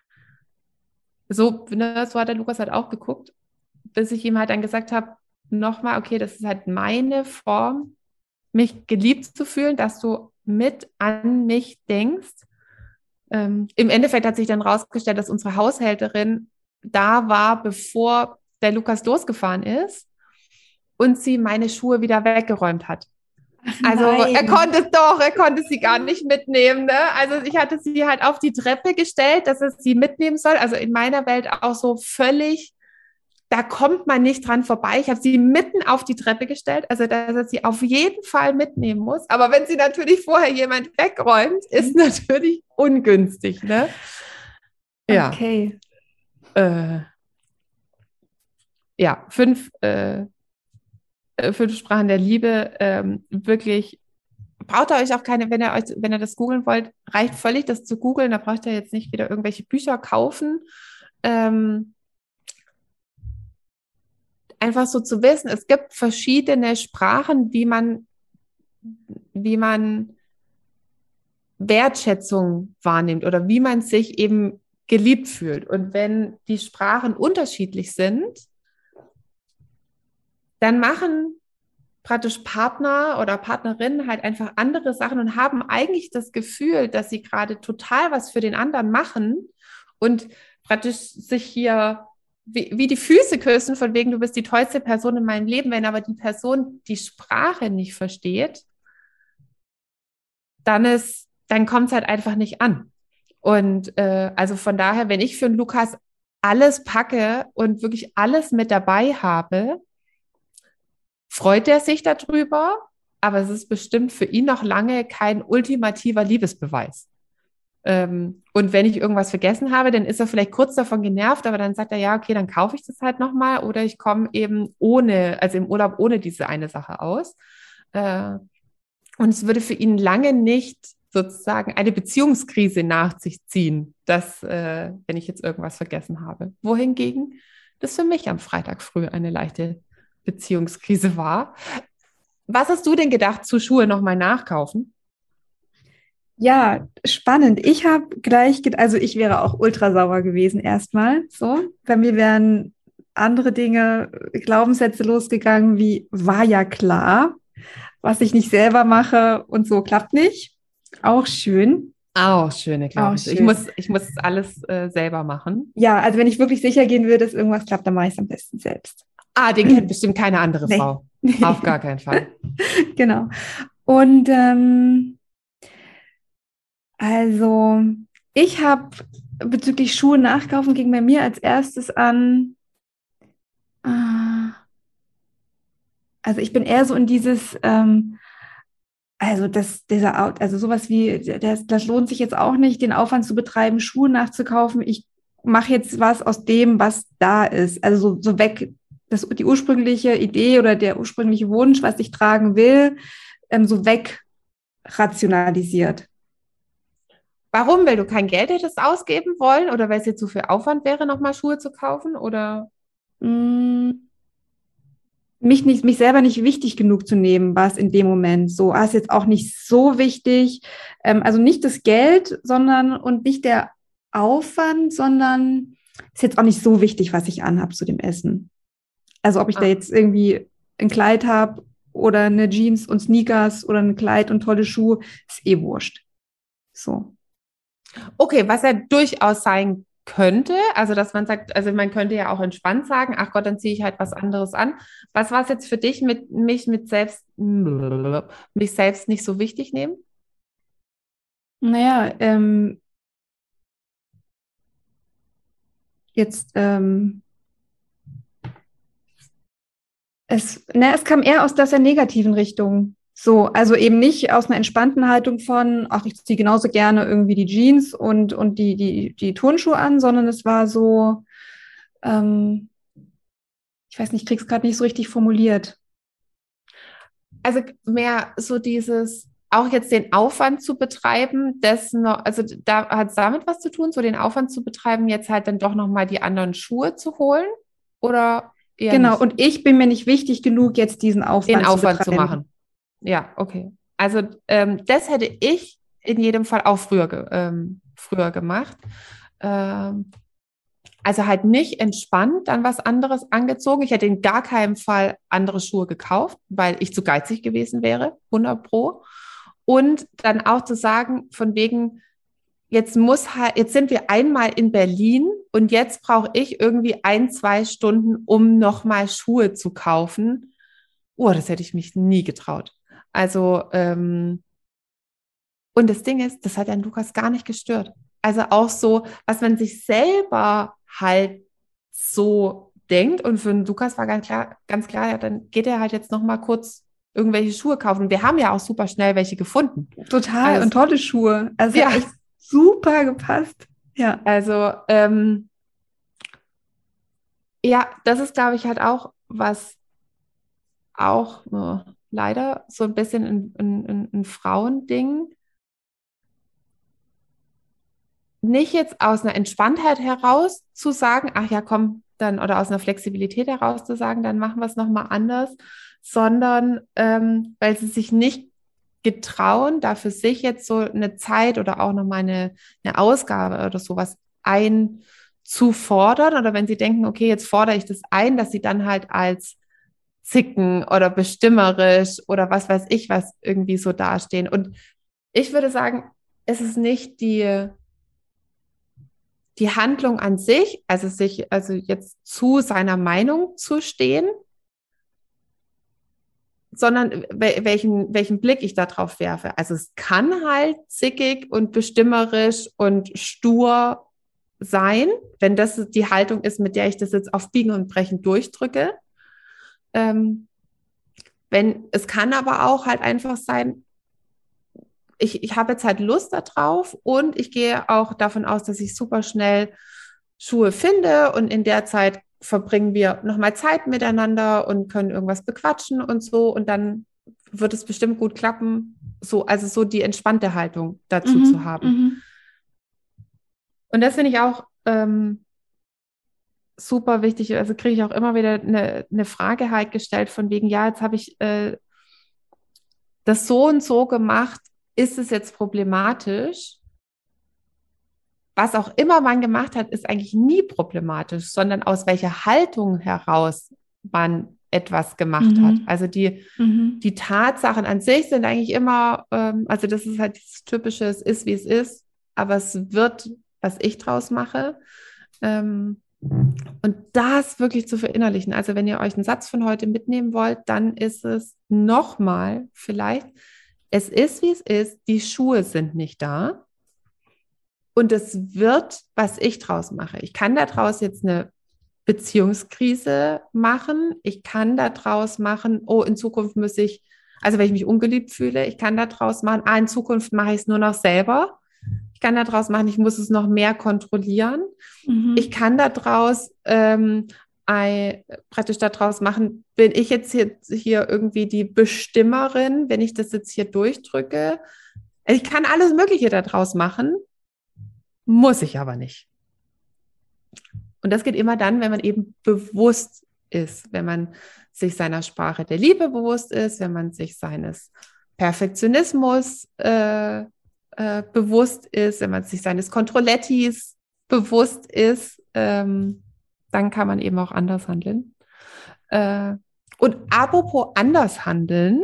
So, ne, so hat der Lukas halt auch geguckt, bis ich ihm halt dann gesagt habe, nochmal, okay, das ist halt meine Form, mich geliebt zu fühlen, dass du mit an mich denkst. Im Endeffekt hat sich dann rausgestellt, dass unsere Haushälterin da war, bevor der Lukas losgefahren ist und sie meine Schuhe wieder weggeräumt hat. Also er konnte sie gar nicht mitnehmen. Ne? Also ich hatte sie halt auf die Treppe gestellt, dass er sie mitnehmen soll. Also in meiner Welt auch so völlig, da kommt man nicht dran vorbei. Ich habe sie mitten auf die Treppe gestellt, also dass er sie auf jeden Fall mitnehmen muss. Aber wenn sie natürlich vorher jemand wegräumt, ist natürlich ungünstig. Ne? Ja. Okay. Ja, 5 Sprachen der Liebe, wirklich, braucht ihr euch auch keine, wenn ihr das googeln wollt, reicht völlig, das zu googeln, da braucht ihr jetzt nicht wieder irgendwelche Bücher kaufen. Einfach so zu wissen, es gibt verschiedene Sprachen, wie man Wertschätzung wahrnimmt oder wie man sich eben geliebt fühlt. Und wenn die Sprachen unterschiedlich sind, dann machen praktisch Partner oder Partnerinnen halt einfach andere Sachen und haben eigentlich das Gefühl, dass sie gerade total was für den anderen machen und praktisch sich hier wie die Füße küssen, von wegen, du bist die tollste Person in meinem Leben. Wenn aber die Person die Sprache nicht versteht, dann kommt es halt einfach nicht an. Und also von daher, wenn ich für den Lukas alles packe und wirklich alles mit dabei habe, freut er sich darüber, aber es ist bestimmt für ihn noch lange kein ultimativer Liebesbeweis. Und wenn ich irgendwas vergessen habe, dann ist er vielleicht kurz davon genervt, aber dann sagt er, ja, okay, dann kaufe ich das halt nochmal oder ich komme eben im Urlaub ohne diese eine Sache aus. Und es würde für ihn lange nicht sozusagen eine Beziehungskrise nach sich ziehen, wenn ich jetzt irgendwas vergessen habe. Wohingegen das für mich am Freitag früh eine leichte Beziehungskrise war. Was hast du denn gedacht, zu Schuhe nochmal nachkaufen? Ja, spannend. Ich habe also ich wäre auch ultra sauer gewesen erstmal. So, bei mir wären andere Dinge, Glaubenssätze losgegangen, wie war ja klar, was ich nicht selber mache und so klappt nicht. Auch schön. Auch schöne Auch Glaubenssätze. schön. Ich muss es alles selber machen. Ja, also wenn ich wirklich sicher gehen will, dass irgendwas klappt, dann mache ich es am besten selbst. Ah, den kennt bestimmt keine andere Nee. Frau. Auf gar keinen Fall. Genau. Und also ich habe bezüglich Schuhe nachkaufen ging bei mir als erstes an. Also ich bin eher so in dieses, also sowas wie, das lohnt sich jetzt auch nicht, den Aufwand zu betreiben, Schuhe nachzukaufen. Ich mache jetzt was aus dem, was da ist. Also so weg, die ursprüngliche Idee oder der ursprüngliche Wunsch, was ich tragen will, so weg rationalisiert. Warum? Weil du kein Geld hättest ausgeben wollen oder weil es jetzt so viel Aufwand wäre, nochmal Schuhe zu kaufen? Oder? Mm, mich selber nicht wichtig genug zu nehmen, war es in dem Moment so. Ist jetzt auch nicht so wichtig. Also nicht das Geld, sondern und nicht der Aufwand, sondern ist jetzt auch nicht so wichtig, was ich anhab zu dem Essen. Also ob ich da jetzt irgendwie ein Kleid habe oder eine Jeans und Sneakers oder ein Kleid und tolle Schuhe, ist eh wurscht. So. Okay, was ja durchaus sein könnte, also dass man sagt, also man könnte ja auch entspannt sagen, ach Gott, dann ziehe ich halt was anderes an. Was war es jetzt für dich mich selbst nicht so wichtig nehmen? Naja, jetzt es kam eher aus dieser negativen Richtung. So, also eben nicht aus einer entspannten Haltung von, ach, ich ziehe genauso gerne irgendwie die Jeans und die Turnschuhe an, sondern es war so, ich weiß nicht, ich krieg's gerade nicht so richtig formuliert. Also mehr so dieses, auch jetzt den Aufwand zu betreiben, das noch, also da hat es damit was zu tun, so den Aufwand zu betreiben, jetzt halt dann doch nochmal die anderen Schuhe zu holen oder eher Genau, nicht? und ich bin mir nicht wichtig genug, jetzt diesen Den Aufwand Aufwand zu betreiben. machen. Ja, okay. Also das hätte ich in jedem Fall auch früher gemacht. Also halt nicht entspannt dann was anderes angezogen. Ich hätte in gar keinem Fall andere Schuhe gekauft, weil ich zu geizig gewesen wäre, 100 Pro. Und dann auch zu sagen, von wegen, jetzt sind wir einmal in Berlin und jetzt brauche ich irgendwie 1, 2 Stunden, um nochmal Schuhe zu kaufen. Oh, das hätte ich mich nie getraut. Also, und das Ding ist, das hat Herrn Lukas gar nicht gestört. Also auch so, was man sich selber halt so denkt. Und für den Lukas war ganz klar, ja, dann geht er halt jetzt noch mal kurz irgendwelche Schuhe kaufen. Und wir haben ja auch super schnell welche gefunden. Total, Also, und tolle Schuhe. Also ja, hat echt super gepasst. Ja. also ja, das ist, glaube ich, halt auch was auch leider so ein bisschen ein Frauending. Nicht jetzt aus einer Entspanntheit heraus zu sagen, ach ja, komm, dann, oder aus einer Flexibilität heraus zu sagen, dann machen wir es nochmal anders, sondern weil sie sich nicht getrauen, da für sich jetzt so eine Zeit oder auch nochmal eine Ausgabe oder sowas einzufordern. Oder wenn sie denken, okay, jetzt fordere ich das ein, dass sie dann halt als zicken oder bestimmerisch oder was weiß ich was irgendwie so dastehen. Und ich würde sagen, es ist nicht die Handlung an sich, also jetzt zu seiner Meinung zu stehen, sondern welchen Blick ich da drauf werfe. Also es kann halt zickig und bestimmerisch und stur sein, wenn das die Haltung ist, mit der ich das jetzt auf Biegen und Brechen durchdrücke. Es kann aber auch halt einfach sein, ich habe jetzt halt Lust darauf und ich gehe auch davon aus, dass ich super schnell Schuhe finde und in der Zeit verbringen wir nochmal Zeit miteinander und können irgendwas bequatschen und so und dann wird es bestimmt gut klappen, so, also so die entspannte Haltung dazu zu haben. Und das finde ich auch super wichtig, also kriege ich auch immer wieder eine Frage halt gestellt von wegen, ja, jetzt habe ich das so und so gemacht, ist es jetzt problematisch? Was auch immer man gemacht hat, ist eigentlich nie problematisch, sondern aus welcher Haltung heraus man etwas gemacht hat. Also die Tatsachen an sich sind eigentlich immer, also das ist halt dieses typische, es ist, wie es ist, aber es wird, was ich draus mache. Und das wirklich zu verinnerlichen. Also wenn ihr euch einen Satz von heute mitnehmen wollt, dann ist es nochmal vielleicht, es ist, wie es ist, die Schuhe sind nicht da. Und es wird, was ich draus mache. Ich kann daraus jetzt eine Beziehungskrise machen. Ich kann daraus machen, oh, in Zukunft muss ich, also wenn ich mich ungeliebt fühle, ich kann daraus machen, in Zukunft mache ich es nur noch selber. Ich kann daraus machen, ich muss es noch mehr kontrollieren. Ich kann daraus praktisch daraus machen, bin ich jetzt hier irgendwie die Bestimmerin, wenn ich das jetzt hier durchdrücke. Ich kann alles Mögliche daraus machen. Muss ich aber nicht. Und das geht immer dann, wenn man eben bewusst ist, wenn man sich seiner Sprache der Liebe bewusst ist, wenn man sich seines Perfektionismus bewusst ist, wenn man sich seines Controlettis bewusst ist, dann kann man eben auch anders handeln. Und apropos anders handeln,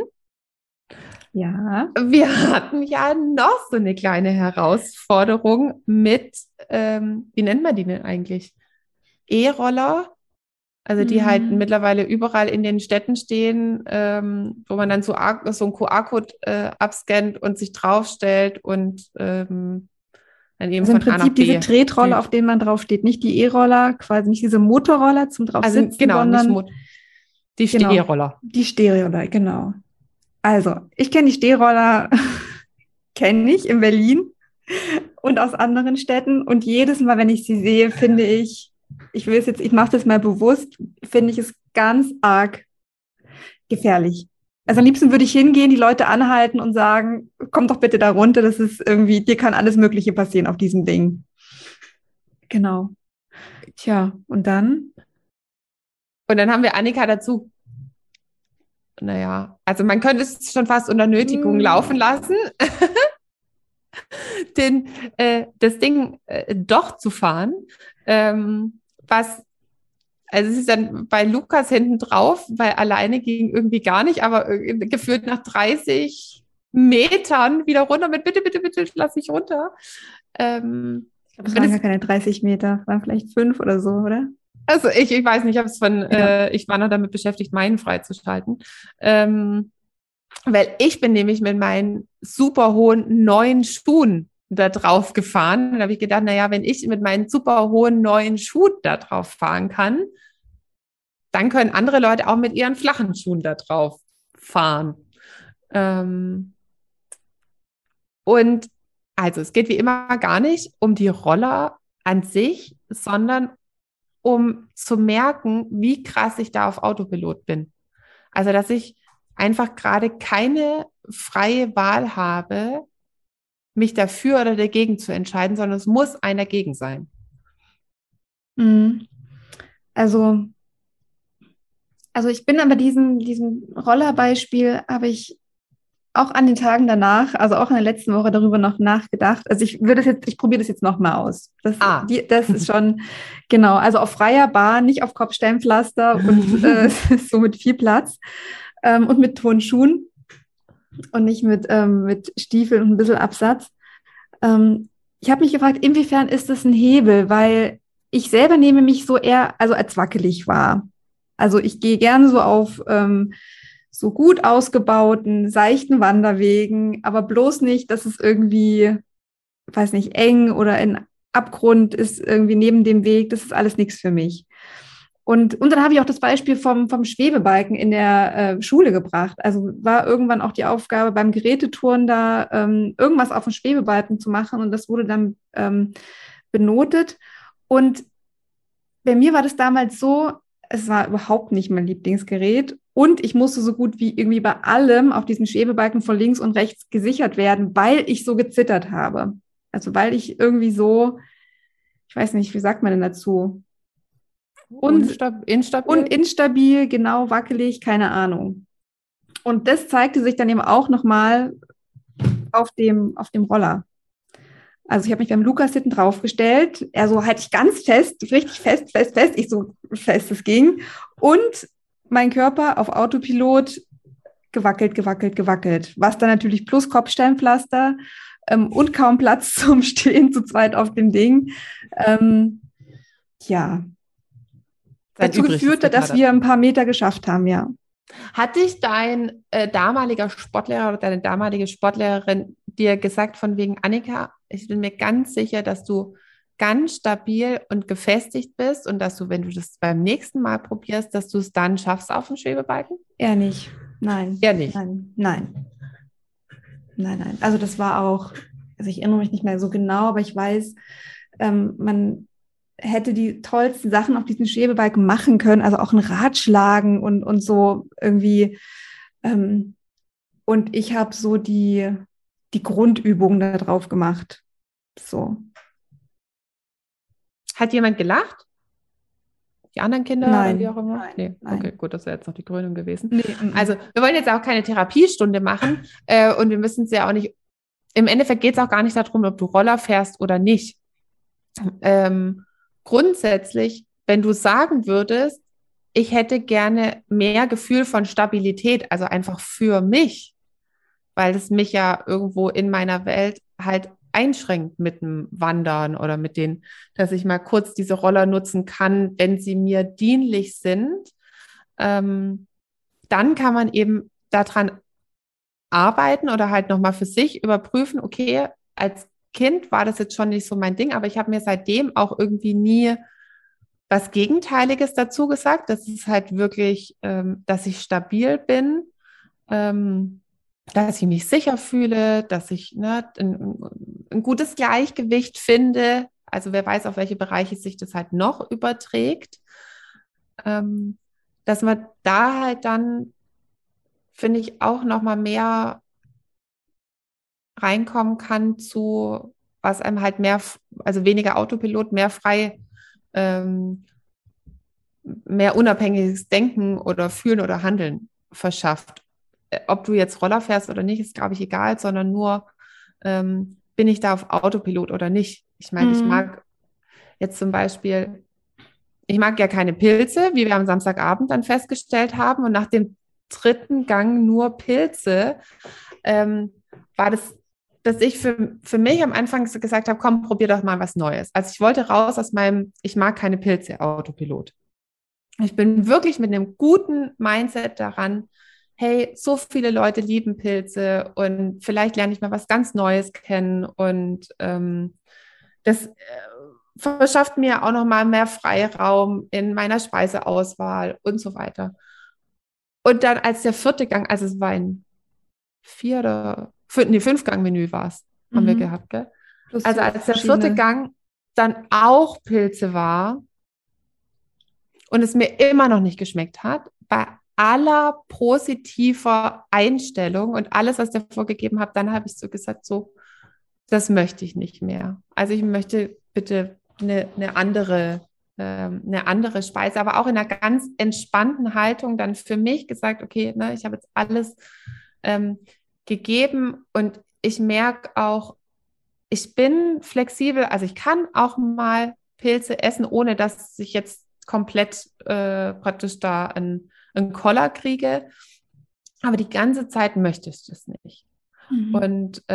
ja, wir hatten ja noch so eine kleine Herausforderung mit, wie nennt man die denn eigentlich? E-Roller, also die halt mittlerweile überall in den Städten stehen, wo man dann so einen QR-Code abscannt und sich draufstellt und dann eben also im von A nach Prinzip B diese Tretroller, düst. auf denen man draufsteht, nicht die E-Roller, quasi nicht diese Motorroller zum draufsitzen, Also genau, sondern die Stehroller. Die Stehroller, genau. Also, ich kenne die Stehroller, kenne ich in Berlin und aus anderen Städten. Und jedes Mal, wenn ich sie sehe, finde ich mache das mal bewusst, finde ich es ganz arg gefährlich. Also am liebsten würde ich hingehen, die Leute anhalten und sagen, komm doch bitte da runter, das ist irgendwie, dir kann alles Mögliche passieren auf diesem Ding. Genau. Tja, und dann? Und dann haben wir Annika dazu, naja, also man könnte es schon fast unter Nötigung laufen lassen, das Ding doch zu fahren, also es ist dann bei Lukas hinten drauf, weil alleine ging irgendwie gar nicht, aber gefühlt nach 30 Metern wieder runter mit bitte, bitte, bitte, lass mich runter. Ich glaube, es waren gar keine 30 Meter, waren vielleicht 5 oder so, oder? Also ich weiß nicht, ich war noch damit beschäftigt, meinen freizuschalten. Weil ich bin nämlich mit meinen super hohen neuen Schuhen da drauf gefahren. Da habe ich gedacht, naja, wenn ich mit meinen super hohen neuen Schuhen da drauf fahren kann, dann können andere Leute auch mit ihren flachen Schuhen da drauf fahren. Und also es geht wie immer gar nicht um die Roller an sich, sondern um zu merken, wie krass ich da auf Autopilot bin. Also dass ich einfach gerade keine freie Wahl habe, mich dafür oder dagegen zu entscheiden, sondern es muss ein Dagegen sein. Also ich bin aber diesem Rollerbeispiel habe ich auch an den Tagen danach, also auch in der letzten Woche darüber noch nachgedacht. Also ich probiere das jetzt nochmal aus. Das ist schon, genau, also auf freier Bahn, nicht auf Kopfsteinpflaster und so mit viel Platz und mit Turnschuhen und nicht mit Stiefeln und ein bisschen Absatz. Ich habe mich gefragt, inwiefern ist das ein Hebel, weil ich selber nehme mich so eher, also als wackelig wahr. Also ich gehe gerne so auf so gut ausgebauten, seichten Wanderwegen, aber bloß nicht, dass es irgendwie, weiß nicht, eng oder ein Abgrund ist irgendwie neben dem Weg. Das ist alles nichts für mich. Und dann habe ich auch das Beispiel vom Schwebebalken in der Schule gebracht. Also war irgendwann auch die Aufgabe beim Gerätetouren da, irgendwas auf dem Schwebebalken zu machen und das wurde dann benotet. Und bei mir war das damals so, es war überhaupt nicht mein Lieblingsgerät und ich musste so gut wie irgendwie bei allem auf diesem Schwebebalken von links und rechts gesichert werden, weil ich so gezittert habe. Also weil ich irgendwie so, ich weiß nicht, wie sagt man denn dazu? Instabil, genau, wackelig, keine Ahnung. Und das zeigte sich dann eben auch nochmal auf dem Roller. Also ich habe mich beim Lukas hinten draufgestellt. Er so, halt ich ganz fest, richtig fest. Ich so fest es ging. Und mein Körper auf Autopilot gewackelt. Was dann natürlich plus Kopfsteinpflaster und kaum Platz zum Stehen zu zweit auf dem Ding. Ja. Dazu geführt, dass wir ein paar Meter geschafft haben, ja. Hat dich dein damaliger Sportlehrer oder deine damalige Sportlehrerin dir gesagt, von wegen Annika, ich bin mir ganz sicher, dass du ganz stabil und gefestigt bist und dass du, wenn du das beim nächsten Mal probierst, dass du es dann schaffst auf dem Schwebebalken? Eher nicht. Nein. Eher nicht? Nein. Also das war auch, also ich erinnere mich nicht mehr so genau, aber ich weiß, man hätte die tollsten Sachen auf diesem Schwebebalken machen können, also auch ein Rad schlagen und so irgendwie. Und ich habe so die Grundübungen da drauf gemacht. So. Hat jemand gelacht? Die anderen Kinder? Nein. Oder wie auch immer? Nein. Okay, gut, das wäre jetzt noch die Krönung gewesen. Nee. Also wir wollen jetzt auch keine Therapiestunde machen und wir müssen es ja auch nicht, im Endeffekt geht es auch gar nicht darum, ob du Roller fährst oder nicht. Grundsätzlich, wenn du sagen würdest, ich hätte gerne mehr Gefühl von Stabilität, also einfach für mich, weil es mich ja irgendwo in meiner Welt halt einschränkt mit dem Wandern oder mit den, dass ich mal kurz diese Roller nutzen kann, wenn sie mir dienlich sind, dann kann man eben daran arbeiten oder halt nochmal für sich überprüfen, okay, als Kind war das jetzt schon nicht so mein Ding, aber ich habe mir seitdem auch irgendwie nie was Gegenteiliges dazu gesagt. Das ist halt wirklich, dass ich stabil bin, dass ich mich sicher fühle, dass ich ein gutes Gleichgewicht finde. Also wer weiß, auf welche Bereiche sich das halt noch überträgt. Dass man da halt dann, finde ich, auch noch mal mehr reinkommen kann zu, was einem halt mehr, also weniger Autopilot, mehr frei, mehr unabhängiges Denken oder Fühlen oder Handeln verschafft. Ob du jetzt Roller fährst oder nicht, ist, glaube ich, egal, sondern nur, bin ich da auf Autopilot oder nicht. Ich meine, ich mag jetzt zum Beispiel, ich mag ja keine Pilze, wie wir am Samstagabend dann festgestellt haben. Und nach dem 3. Gang nur Pilze, war das, dass ich für mich am Anfang gesagt habe, komm, probier doch mal was Neues. Also ich wollte raus aus meinem, ich mag keine Pilze, Autopilot. Ich bin wirklich mit einem guten Mindset daran, hey, so viele Leute lieben Pilze und vielleicht lerne ich mal was ganz Neues kennen und das verschafft mir auch nochmal mehr Freiraum in meiner Speiseauswahl und so weiter. Und dann als der 4. Gang, also es war ein 5-Gang-Menü war es, haben wir gehabt, gell? Also als der 4. Gang dann auch Pilze war und es mir immer noch nicht geschmeckt hat, bei aller positiver Einstellung und alles, was der vorgegeben hat, dann habe ich so gesagt, so, das möchte ich nicht mehr. Also ich möchte bitte eine andere Speise, aber auch in einer ganz entspannten Haltung dann für mich gesagt, okay, ne, ich habe jetzt alles gegeben und ich merke auch, ich bin flexibel, also ich kann auch mal Pilze essen, ohne dass ich jetzt komplett praktisch da einen Koller kriege, aber die ganze Zeit möchte ich das nicht. Und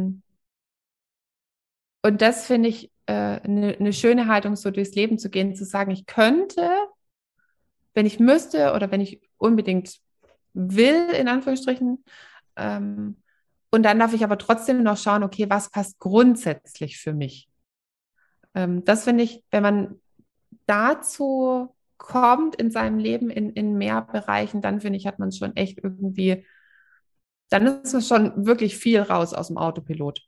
das finde ich eine schöne Haltung, so durchs Leben zu gehen, zu sagen, ich könnte, wenn ich müsste oder wenn ich unbedingt will, in Anführungsstrichen, und dann darf ich aber trotzdem noch schauen, okay, was passt grundsätzlich für mich? Das finde ich, wenn man dazu kommt in seinem Leben in mehr Bereichen, dann finde ich, hat man schon echt irgendwie, dann ist es schon wirklich viel raus aus dem Autopilot.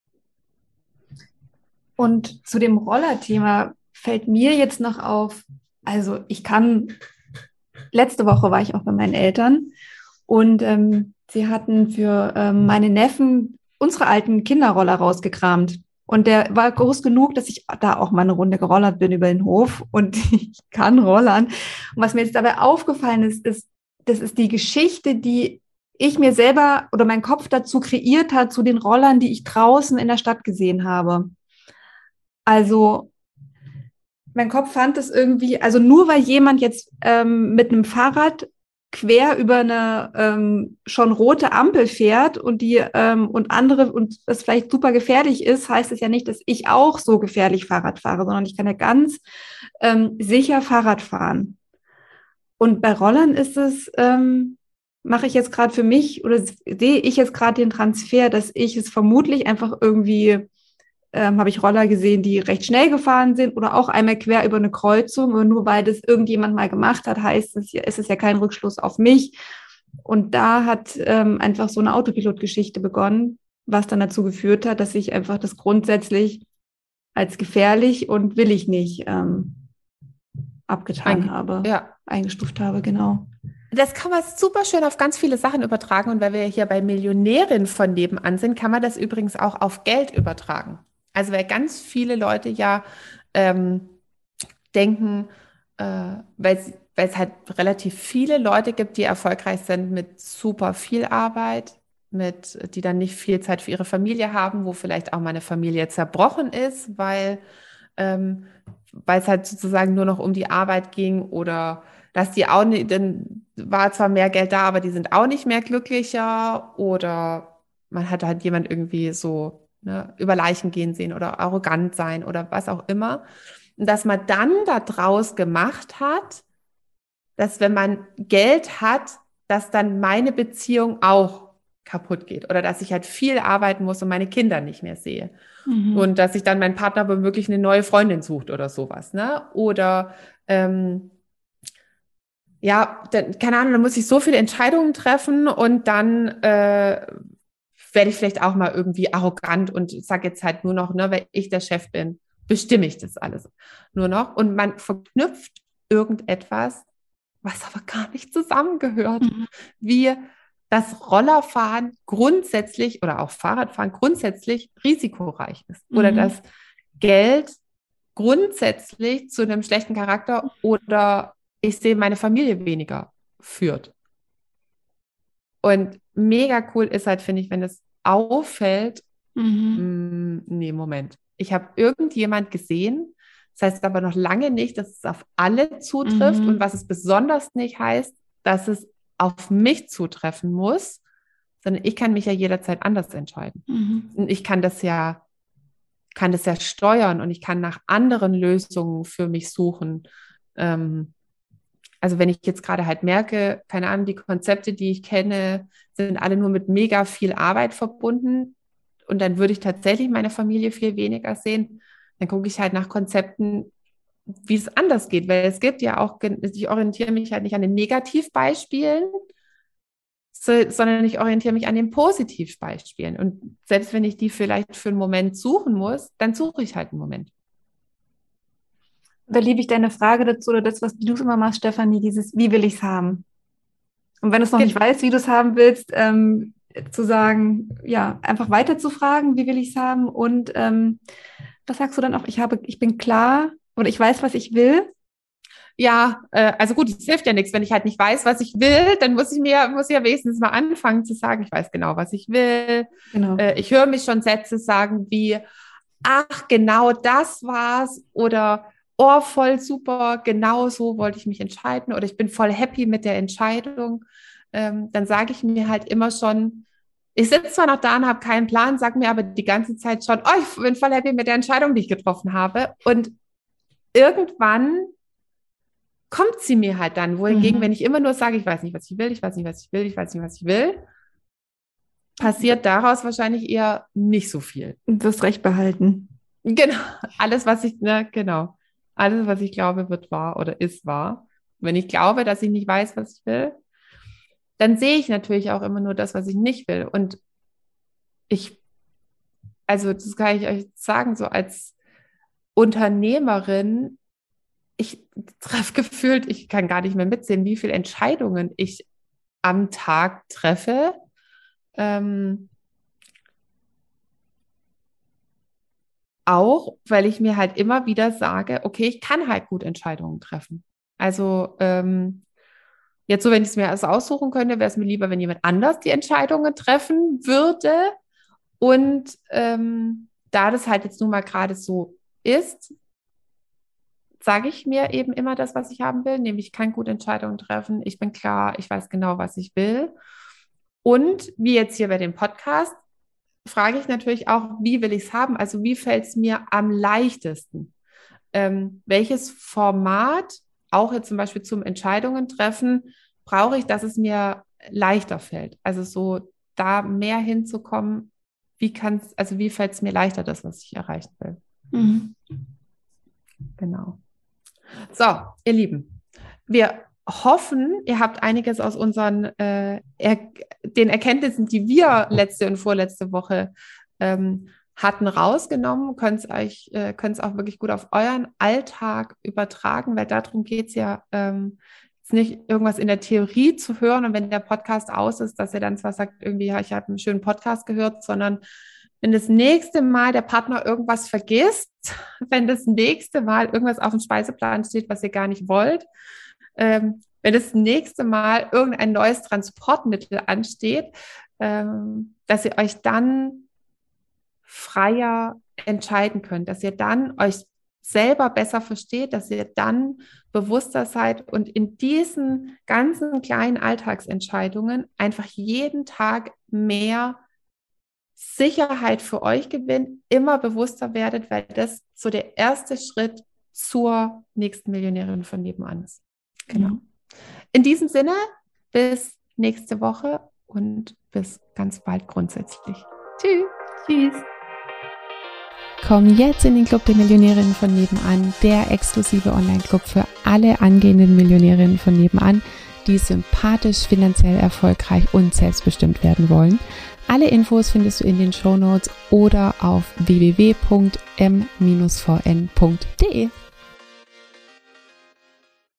Und zu dem Roller-Thema fällt mir jetzt noch auf, also letzte Woche war ich auch bei meinen Eltern und sie hatten für meine Neffen unsere alten Kinderroller rausgekramt. Und der war groß genug, dass ich da auch mal eine Runde gerollert bin über den Hof und ich kann rollern. Und was mir jetzt dabei aufgefallen ist, das ist die Geschichte, die ich mir selber oder mein Kopf dazu kreiert hat, zu den Rollern, die ich draußen in der Stadt gesehen habe. Also mein Kopf fand es irgendwie, also nur weil jemand jetzt mit einem Fahrrad quer über eine schon rote Ampel fährt und und andere und das vielleicht super gefährlich ist, heißt es ja nicht, dass ich auch so gefährlich Fahrrad fahre, sondern ich kann ja ganz sicher Fahrrad fahren. Und bei Rollern ist es, mache ich jetzt gerade für mich oder sehe ich jetzt gerade den Transfer, dass ich es vermutlich einfach irgendwie habe ich Roller gesehen, die recht schnell gefahren sind oder auch einmal quer über eine Kreuzung. Und nur weil das irgendjemand mal gemacht hat, heißt es, ist es ja kein Rückschluss auf mich. Und da hat einfach so eine Autopilot-Geschichte begonnen, was dann dazu geführt hat, dass ich einfach das grundsätzlich als gefährlich und will ich nicht abgetan habe, Ja. eingestuft habe, genau. Das kann man super schön auf ganz viele Sachen übertragen. Und weil wir hier bei Millionärin von nebenan sind, kann man das übrigens auch auf Geld übertragen. Also weil ganz viele Leute ja denken, weil es halt relativ viele Leute gibt, die erfolgreich sind mit super viel Arbeit, die dann nicht viel Zeit für ihre Familie haben, wo vielleicht auch mal eine Familie zerbrochen ist, weil es halt sozusagen nur noch um die Arbeit ging oder dass die auch nicht, dann war zwar mehr Geld da, aber die sind auch nicht mehr glücklicher oder man hat halt jemand irgendwie so, ne, über Leichen gehen sehen oder arrogant sein oder was auch immer. Und dass man dann daraus gemacht hat, dass wenn man Geld hat, dass dann meine Beziehung auch kaputt geht oder dass ich halt viel arbeiten muss und meine Kinder nicht mehr sehe. Und dass sich dann mein Partner womöglich eine neue Freundin sucht oder sowas, ne? Oder ja, dann, keine Ahnung, dann muss ich so viele Entscheidungen treffen und dann werde ich vielleicht auch mal irgendwie arrogant und sage jetzt halt nur noch, ne, weil ich der Chef bin, bestimme ich das alles nur noch. Und man verknüpft irgendetwas, was aber gar nicht zusammengehört, wie das Rollerfahren grundsätzlich oder auch Fahrradfahren grundsätzlich risikoreich ist oder dass Geld grundsätzlich zu einem schlechten Charakter oder ich sehe meine Familie weniger führt. Und mega cool ist halt, finde ich, wenn es auffällt, nee, Moment. Ich habe irgendjemand gesehen, das heißt aber noch lange nicht, dass es auf alle zutrifft und was es besonders nicht heißt, dass es auf mich zutreffen muss, sondern ich kann mich ja jederzeit anders entscheiden. Und ich kann das ja steuern und ich kann nach anderen Lösungen für mich suchen. Also wenn ich jetzt gerade halt merke, keine Ahnung, die Konzepte, die ich kenne, sind alle nur mit mega viel Arbeit verbunden und dann würde ich tatsächlich meine Familie viel weniger sehen, dann gucke ich halt nach Konzepten, wie es anders geht, weil es gibt ja auch, ich orientiere mich halt nicht an den Negativbeispielen, sondern ich orientiere mich an den Positivbeispielen. Und selbst wenn ich die vielleicht für einen Moment suchen muss, dann suche ich halt einen Moment. Da liebe ich deine Frage dazu oder das, was du immer machst, Stefanie, dieses, wie will ich es haben? Und wenn du es noch nicht weißt, wie du es haben willst, zu sagen, ja, einfach weiter zu fragen, wie will ich es haben? Und was sagst du dann auch? Ich bin klar oder ich weiß, was ich will. Ja, also gut, es hilft ja nichts, wenn ich halt nicht weiß, was ich will, dann muss ich ja wenigstens mal anfangen zu sagen, ich weiß genau, was ich will. Genau. Ich höre mich schon Sätze sagen wie, ach, genau das war's oder oh, voll super, genau so wollte ich mich entscheiden oder ich bin voll happy mit der Entscheidung. Dann sage ich mir halt immer schon, ich sitze zwar noch da und habe keinen Plan, sage mir aber die ganze Zeit schon, oh, ich bin voll happy mit der Entscheidung, die ich getroffen habe. Und irgendwann kommt sie mir halt dann. Wohingegen, wenn ich immer nur sage, ich weiß nicht, was ich will, ich weiß nicht, was ich will, ich weiß nicht, was ich will, passiert daraus wahrscheinlich eher nicht so viel. Du wirst recht behalten. Genau. Alles, was ich, ne, genau. Alles, was ich glaube, wird wahr oder ist wahr. Wenn ich glaube, dass ich nicht weiß, was ich will, dann sehe ich natürlich auch immer nur das, was ich nicht will. Und also das kann ich euch sagen, so als Unternehmerin, ich treffe gefühlt, ich kann gar nicht mehr mitsehen, wie viele Entscheidungen ich am Tag treffe. Auch, weil ich mir halt immer wieder sage, okay, ich kann halt gut Entscheidungen treffen. Also Jetzt so, wenn ich es mir erst aussuchen könnte, wäre es mir lieber, wenn jemand anders die Entscheidungen treffen würde. Und da das halt jetzt nun mal gerade so ist, sage ich mir eben immer das, was ich haben will, nämlich ich kann gut Entscheidungen treffen, ich bin klar, ich weiß genau, was ich will. Und wie jetzt hier bei dem Podcast, frage ich natürlich auch, wie will ich es haben? Also wie fällt es mir am leichtesten? Welches Format, auch jetzt zum Beispiel zum Entscheidungen treffen, brauche ich, dass es mir leichter fällt? Also so da mehr hinzukommen, wie fällt es mir leichter, das, was ich erreichen will? Mhm. Genau. So, ihr Lieben, wir hoffen, ihr habt einiges aus unseren den Erkenntnissen, die wir letzte und vorletzte Woche hatten, rausgenommen, könnt es auch wirklich gut auf euren Alltag übertragen, weil darum geht es ja jetzt nicht irgendwas in der Theorie zu hören und wenn der Podcast aus ist, dass ihr dann zwar sagt, irgendwie, ja, ich habe einen schönen Podcast gehört, sondern wenn das nächste Mal der Partner irgendwas vergisst, wenn das nächste Mal irgendwas auf dem Speiseplan steht, was ihr gar nicht wollt, wenn das nächste Mal irgendein neues Transportmittel ansteht, dass ihr euch dann freier entscheiden könnt, dass ihr dann euch selber besser versteht, dass ihr dann bewusster seid und in diesen ganzen kleinen Alltagsentscheidungen einfach jeden Tag mehr Sicherheit für euch gewinnt, immer bewusster werdet, weil das so der erste Schritt zur nächsten Millionärin von nebenan ist. Genau. In diesem Sinne, bis nächste Woche und bis ganz bald grundsätzlich. Tschüss. Tschüss. Komm jetzt in den Club der Millionärinnen von nebenan, der exklusive Online-Club für alle angehenden Millionärinnen von nebenan, die sympathisch, finanziell erfolgreich und selbstbestimmt werden wollen. Alle Infos findest du in den Shownotes oder auf www.m-vn.de.